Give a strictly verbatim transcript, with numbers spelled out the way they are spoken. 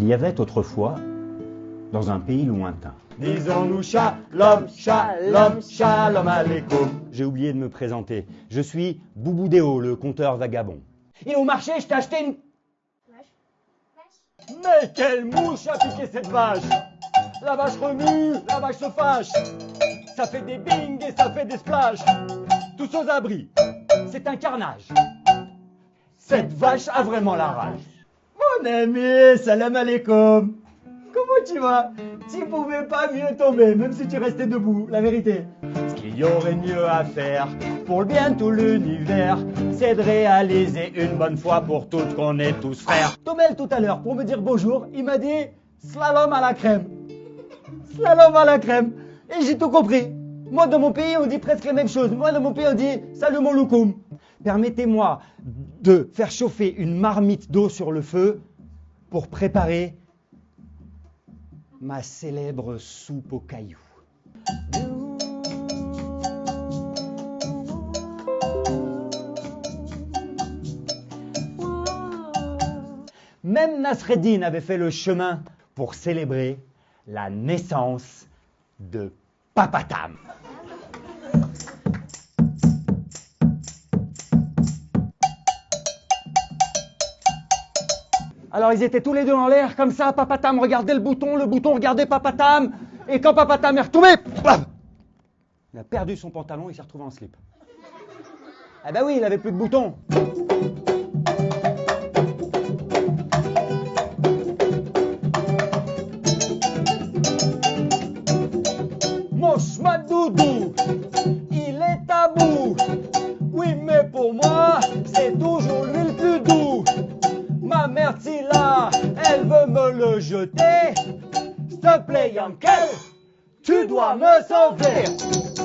Il y avait autrefois, dans un pays lointain. Disons-nous shalom, shalom, shalom aleikoum. J'ai oublié de me présenter. Je suis Bouboudéo, le conteur vagabond. Et au marché, je t'ai acheté une... Mais quelle mouche a piqué cette vache! La vache remue, la vache se fâche. Ça fait des bing et ça fait des splash. Tous aux abris. C'est un carnage. Cette vache a vraiment la rage. Mon ami, salam alaikum. Comment tu vas? Tu pouvais pas mieux tomber, même si tu restais debout, la vérité. Ce qu'il y aurait mieux à faire pour le bien de tout l'univers, c'est de réaliser une bonne fois pour toutes qu'on est tous frères. Tomel tout à l'heure, pour me dire bonjour, il m'a dit slalom à la crème. Slalom à la crème. Et j'ai tout compris. Moi, dans mon pays, on dit presque la même chose. Moi, dans mon pays, on dit salut mon loukoum. Permettez-moi de faire chauffer une marmite d'eau sur le feu pour préparer ma célèbre soupe aux cailloux. Même Nasreddin avait fait le chemin pour célébrer la naissance de Papatam. Alors ils étaient tous les deux en l'air, comme ça, Papatam regardait le bouton, le bouton regardait Papatam, et quand Papatam est retombé, bam, il a perdu son pantalon, il s'est retrouvé en slip. Ah ben oui, il avait plus de bouton. Mon schmadoudou, il est à bout. Oui, mais pour moi, c'est toujours lui le plus doux. Ma mère là, elle veut me le jeter. S'il te plaît, Yankel, tu dois me sauver.